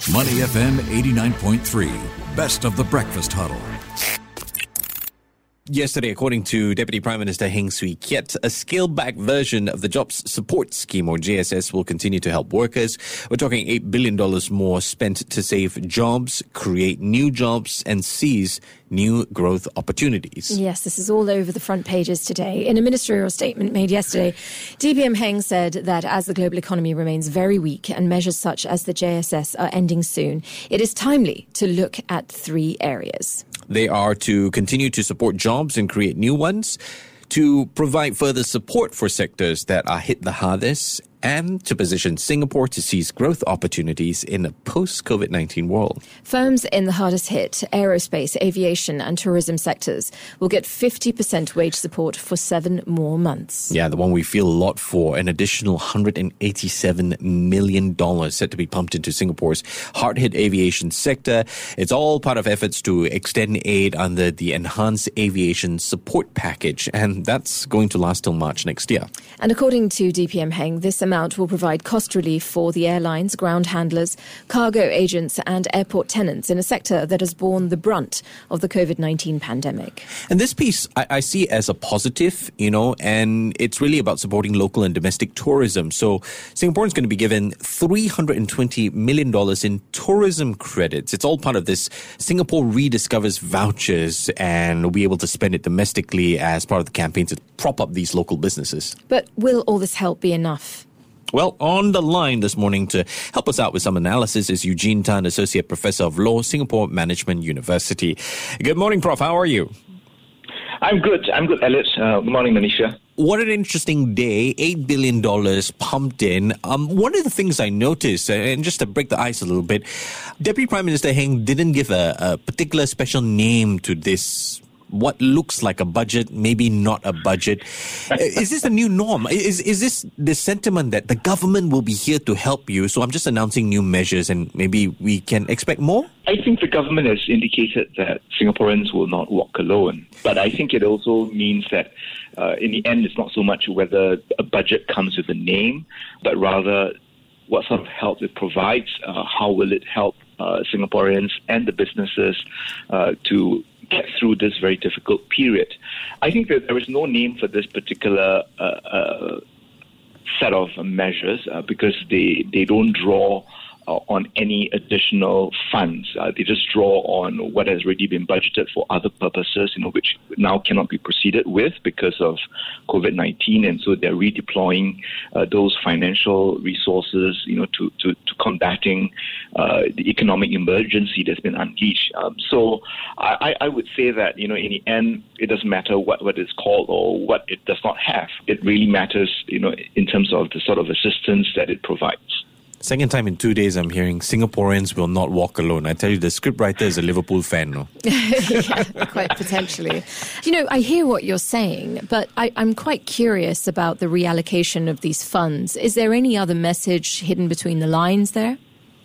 Money FM 89.3, best of the breakfast huddle. Yesterday, according to Deputy Prime Minister Heng Swee Keat, a scaled-back version of the Jobs Support Scheme, or JSS, will continue to help workers. We're talking $8 billion more spent to save jobs, create new jobs, and seize new growth opportunities. Yes, this is all over the front pages today. In a ministerial statement made yesterday, DPM Heng said that as the global economy remains very weak and measures such as the JSS are ending soon, it is timely to look at three areas. They are to continue to support jobs and create new ones, to provide further support for sectors that are hit the hardest, and to position Singapore to seize growth opportunities in a post-COVID-19 world. Firms in the hardest hit, aerospace, aviation and tourism sectors, will get 50% wage support for 7 more months. Yeah, the one we feel a lot for, an additional $187 million set to be pumped into Singapore's hard-hit aviation sector. It's all part of efforts to extend aid under the Enhanced Aviation Support Package, and that's going to last till March next year. And according to DPM Heng, this amount will provide cost relief for the airlines, ground handlers, cargo agents and airport tenants in a sector that has borne the brunt of the COVID-19 pandemic. And this piece I see as a positive, and it's really about supporting local and domestic tourism. So Singaporeans going to be given $320 million in tourism credits. It's all part of this Singapore Rediscovers vouchers, and we'll be able to spend it domestically as part of the campaign to prop up these local businesses. But will all this help be enough? Well, on the line this morning to help us out with some analysis is Eugene Tan, Associate Professor of Law, Singapore Management University. Good morning, Prof. How are you? I'm good, Elliot. Good morning, Manisha. What an interesting day. $8 billion pumped in. One of the things I noticed, and just to break the ice a little bit, Deputy Prime Minister Heng didn't give a particular special name to this, what looks like a budget, maybe not a budget. Is this a new norm? Is this the sentiment that the government will be here to help you? So I'm just announcing new measures and maybe we can expect more? I think the government has indicated that Singaporeans will not walk alone. But I think it also means that in the end, it's not so much whether a budget comes with a name, but rather what sort of help it provides, how will it help Singaporeans and the businesses to get through this very difficult period. I think that there is no name for this particular set of measures because they don't draw on any additional funds. They just draw on what has already been budgeted for other purposes, which now cannot be proceeded with because of COVID-19, and so they're redeploying those financial resources, to combating the economic emergency that's been unleashed. So I would say that, in the end, it doesn't matter what it's called or what it does not have. It really matters, in terms of the sort of assistance that it provides. Second time in 2 days, I'm hearing Singaporeans will not walk alone. I tell you, the scriptwriter is a Liverpool fan, no? Yeah, quite potentially. I hear what you're saying, but I'm quite curious about the reallocation of these funds. Is there any other message hidden between the lines there?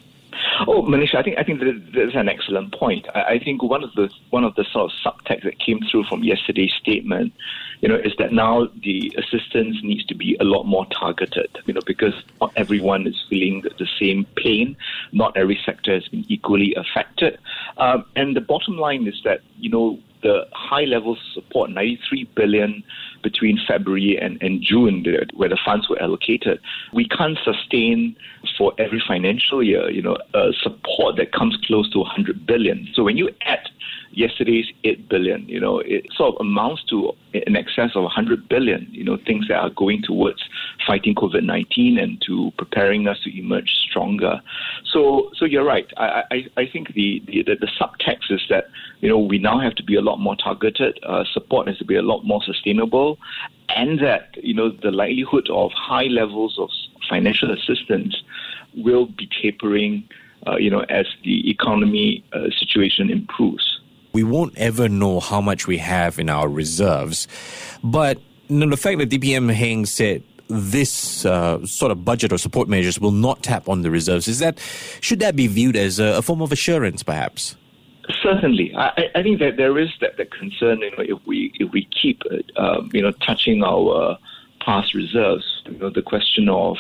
Oh, Manisha, I think that's an excellent point. I think one of the sort of subtext that came through from yesterday's statement, is that now the assistance needs to be a lot more targeted, because not everyone is feeling the same pain. Not every sector has been equally affected. And the bottom line is that, the high levels of support, 93 billion between February and June, where the funds were allocated, we can't sustain for every financial year, support that comes close to 100 billion. So when you add yesterday's 8 billion, it sort of amounts to in excess of 100 billion, things that are going towards fighting COVID-19 and to preparing us to emerge stronger. So you're right. I think the subtext is that, we now have to be a lot more targeted, support has to be a lot more sustainable, and that, the likelihood of high levels of financial assistance will be tapering, as the economy situation improves. We won't ever know how much we have in our reserves. But the fact that DPM Heng said this sort of budget or support measures will not tap on the reserves, should that be viewed as a form of assurance, perhaps? Certainly. I think that there is that concern, if we keep, touching our past reserves, the question of,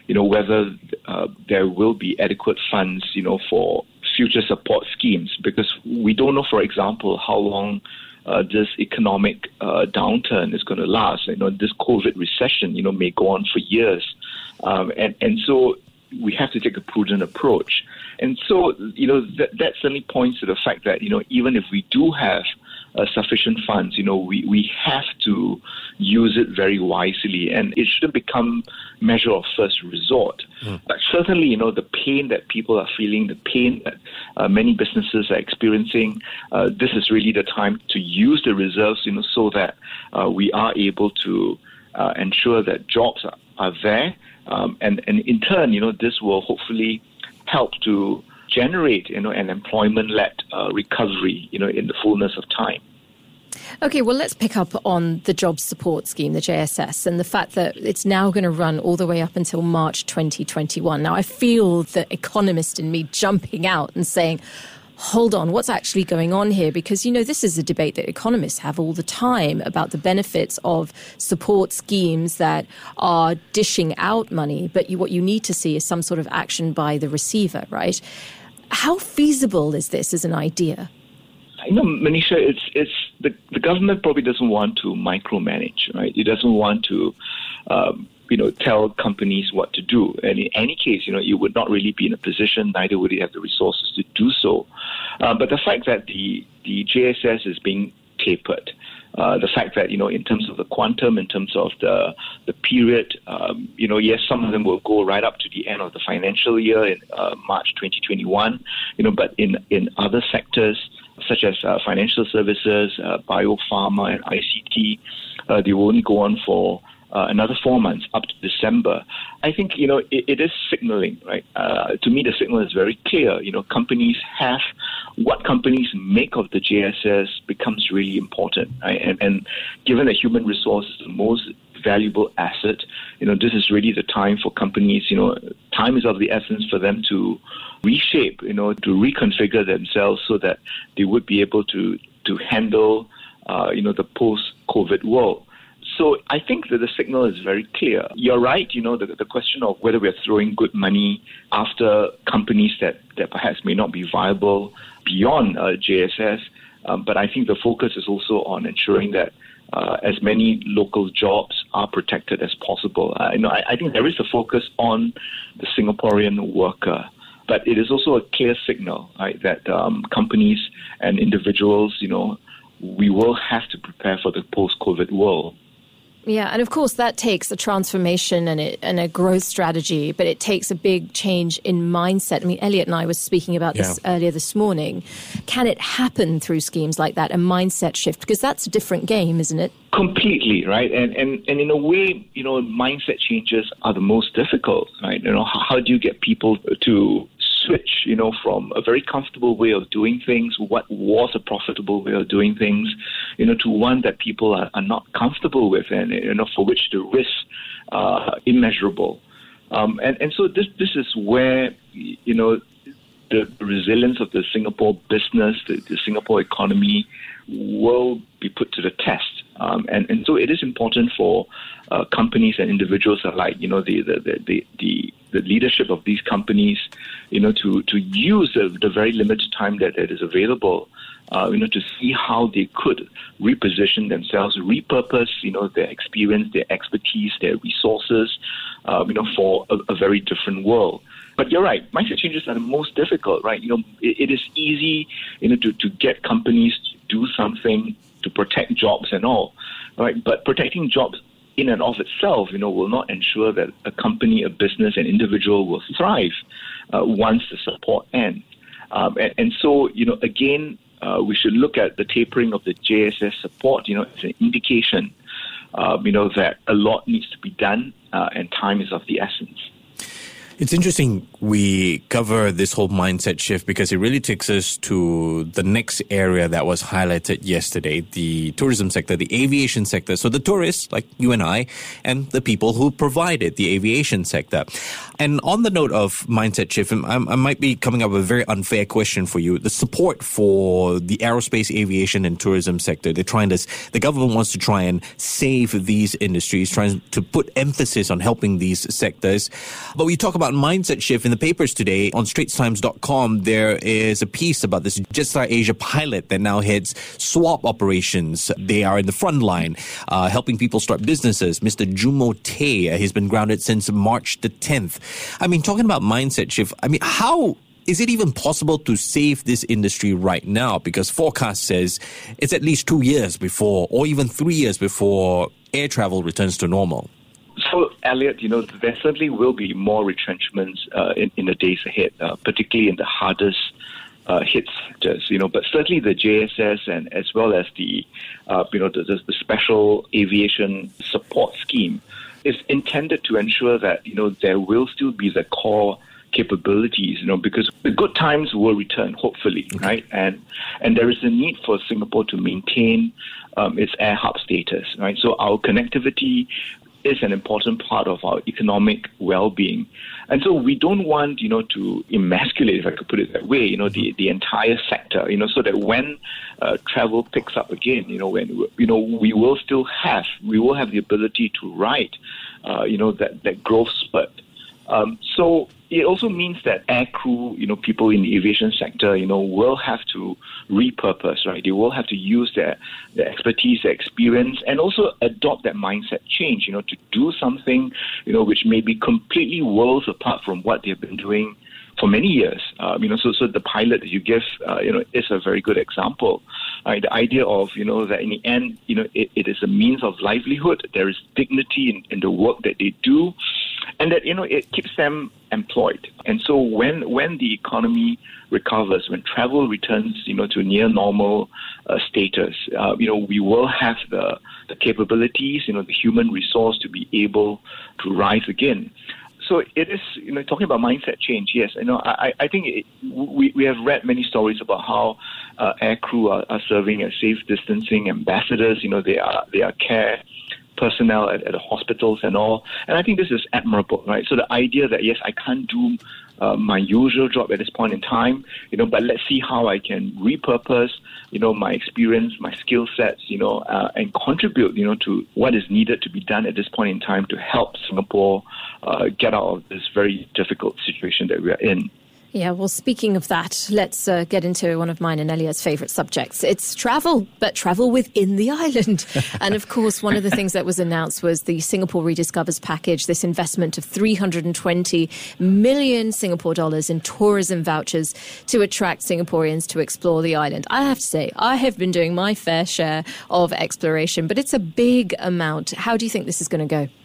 whether there will be adequate funds, for future support schemes, because we don't know, for example, how long this economic downturn is going to last. This COVID recession, may go on for years. And so we have to take a prudent approach. And so, that certainly points to the fact that, even if we do have sufficient funds, we have to use it very wisely, and it shouldn't become measure of first resort. But certainly, the pain that people are feeling, the pain that many businesses are experiencing, this is really the time to use the reserves, so that we are able to ensure that jobs are there, and in turn, this will hopefully help to generate, an employment-led recovery, in the fullness of time. Okay, well, let's pick up on the Job Support Scheme, the JSS, and the fact that it's now going to run all the way up until March 2021. Now, I feel the economist in me jumping out and saying, hold on, what's actually going on here? Because, this is a debate that economists have all the time about the benefits of support schemes that are dishing out money, but what you need to see is some sort of action by the receiver, right? How feasible is this as an idea? Manisha, it's the government probably doesn't want to micromanage, right? It doesn't want to, tell companies what to do. And in any case, you would not really be in a position, neither would you have the resources to do so. But the fact that the JSS is being tapered, the fact that, in terms of the quantum, in terms of the period, yes, some of them will go right up to the end of the financial year in March 2021, but in other sectors, such as financial services, biopharma, and ICT, they will only go on for another 4 months, up to December. I think, it is signaling, right? To me, the signal is very clear. What companies make of the JSS becomes really important, right? And given that human resource is the most valuable asset, this is really the time for companies, time is of the essence for them to reshape, to reconfigure themselves so that they would be able to handle, the post-COVID world. So I think that the signal is very clear. You're right, the question of whether we're throwing good money after companies that perhaps may not be viable beyond JSS, but I think the focus is also on ensuring that as many local jobs are protected as possible. I think there is a focus on the Singaporean worker, but it is also a clear signal, right, that companies and individuals, we will have to prepare for the post-COVID world. Yeah, and of course that takes a transformation and a growth strategy, but it takes a big change in mindset. I mean, Elliot and I were speaking about this earlier this morning. Can it happen through schemes like that, a mindset shift? Because that's a different game, isn't it? Completely, right? And in a way, mindset changes are the most difficult, right? How do you get people to switch, from a very comfortable way of doing things, what was a profitable way of doing things, to one that people are not comfortable with and, for which the risks are immeasurable. And so this is where, the resilience of the Singapore business, the Singapore economy will be put to the test. And so it is important for companies and individuals alike, the leadership of these companies, to use the very limited time that is available, to see how they could reposition themselves, repurpose, their experience, their expertise, their resources, for a very different world. But you're right, mindset changes are the most difficult, right? It is easy, to get companies to do something to protect jobs and all, right? But protecting jobs in and of itself, will not ensure that a company, a business, an individual will thrive once the support ends. And so, again, we should look at the tapering of the JSS support, as an indication, that a lot needs to be done and time is of the essence. It's interesting we cover this whole mindset shift because it really takes us to the next area that was highlighted yesterday, the tourism sector, the aviation sector. So the tourists, like you and I, and the people who provided the aviation sector. And on the note of mindset shift, I might be coming up with a very unfair question for you. The support for the aerospace, aviation, and tourism sector, the government wants to try and save these industries, trying to put emphasis on helping these sectors. But we talk about mindset shift in the papers today. On straitstimes.com, there is a piece about this Jetstar Asia pilot that now heads swap operations. They are in the front line, helping people start businesses. Mr. Jumo Tay, he's been grounded since March the 10th. I mean, talking about mindset shift, I mean, how is it even possible to save this industry right now? Because forecast says it's at least 2 years before, or even 3 years before air travel returns to normal. So, Elliot, there certainly will be more retrenchments in the days ahead, particularly in the hardest hit sectors, but certainly the JSS and as well as the special aviation support scheme is intended to ensure that, there will still be the core capabilities, because the good times will return, hopefully, right? And there is a need for Singapore to maintain its air hub status, right? So our connectivity is an important part of our economic well-being. And so we don't want, to emasculate, if I could put it that way, the entire sector, so that when travel picks up again, when, we will have the ability to ride, that growth spurt. So it also means that air crew, people in the aviation sector, will have to repurpose, right? They will have to use their expertise, their experience, and also adopt that mindset change, to do something, which may be completely worlds apart from what they've been doing for many years. So the pilot that you give, is a very good example. The idea of, that in the end, it is a means of livelihood. There is dignity in the work that they do, and that, it keeps them employed. And so when the economy recovers, when travel returns, to near normal status, we will have the capabilities, the human resource to be able to rise again. So it is, talking about mindset change, yes. I think we have read many stories about how air crew are serving as safe distancing ambassadors. They are care personnel at the hospitals and all. And I think this is admirable, right? So the idea that, yes, I can't do my usual job at this point in time, but let's see how I can repurpose, my experience, my skill sets, and contribute, to what is needed to be done at this point in time to help Singapore get out of this very difficult situation that we are in. Yeah, well, speaking of that, let's get into one of mine and Elia's favourite subjects. It's travel, but travel within the island. And of course, one of the things that was announced was the Singapore Rediscovers package, this investment of 320 million Singapore dollars in tourism vouchers to attract Singaporeans to explore the island. I have to say, I have been doing my fair share of exploration, but it's a big amount. How do you think this is going to go?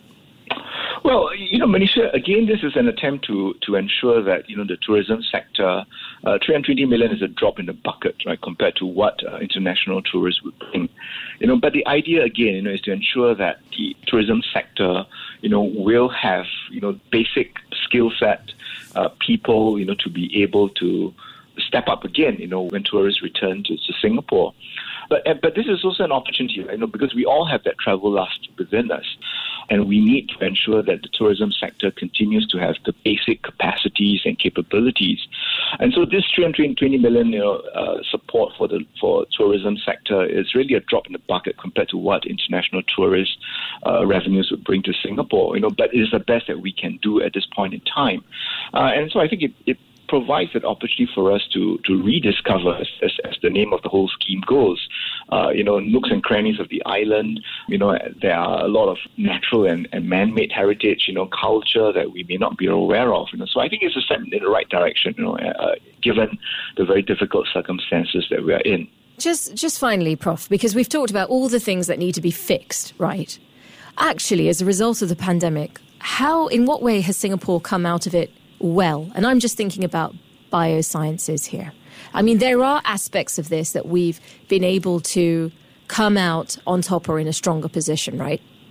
Well, Manisha, again, this is an attempt to ensure that, the tourism sector, 320 million is a drop in the bucket, right, compared to what international tourists would bring. But the idea, again, is to ensure that the tourism sector, will have, basic skill set people, to be able to step up again, when tourists return to Singapore. But this is also an opportunity, because we all have that travel lust within us. And we need to ensure that the tourism sector continues to have the basic capacities and capabilities. And so this 320 million support for tourism sector is really a drop in the bucket compared to what international tourist revenues would bring to Singapore. But it is the best that we can do at this point in time. And so I think it provides an opportunity for us to rediscover, as the name of the whole scheme goes, nooks and crannies of the island. There are a lot of natural and man-made heritage, culture that we may not be aware of. So I think it's a step in the right direction, given the very difficult circumstances that we are in. Just finally, Prof, because we've talked about all the things that need to be fixed, right? Actually, as a result of the pandemic, in what way has Singapore come out of it well? And I'm just thinking about biosciences here. I mean, there are aspects of this that we've been able to come out on top or in a stronger position, right?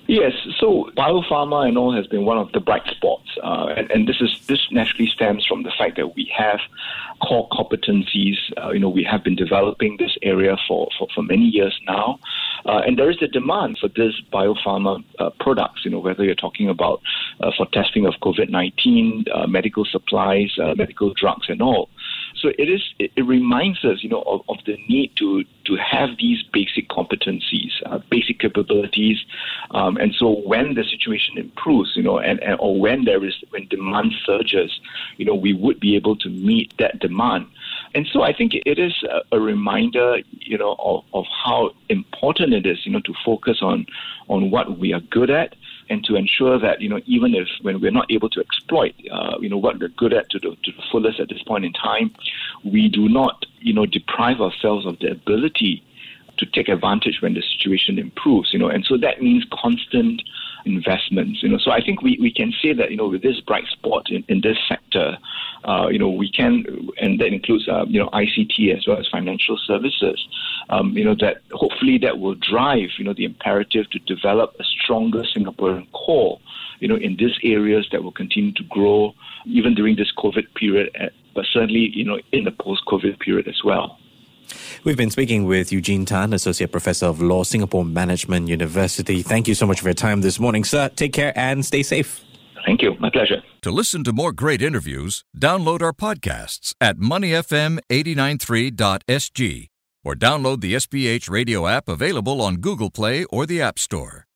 Yes, so biopharma and all has been one of the bright spots, and this naturally stems from the fact that we have core competencies. We have been developing this area for many years now, and there is a demand for this biopharma products. Whether you're talking about for testing of COVID-19, medical supplies, medical drugs, and all. So it reminds us, of the need to have these basic competencies, basic capabilities, and so when the situation improves, or when demand surges, we would be able to meet that demand. And so I think it is a reminder, of how important it is, to focus on what we are good at, and to ensure that, even if when we're not able to exploit, what we're good at to the fullest at this point in time, we do not, deprive ourselves of the ability to take advantage when the situation improves, and so that means constant investments, So I think we can say that, with this bright spot in this sector, we can, and that includes, ICT as well as financial services, that hopefully that will drive, the imperative to develop a stronger Singaporean core, in these areas that will continue to grow even during this COVID period, but certainly, in the post-COVID period as well. We've been speaking with Eugene Tan, Associate Professor of Law, Singapore Management University. Thank you so much for your time this morning, sir. Take care and stay safe. Thank you. My pleasure. To listen to more great interviews, download our podcasts at moneyfm893.sg or download the SPH radio app available on Google Play or the App Store.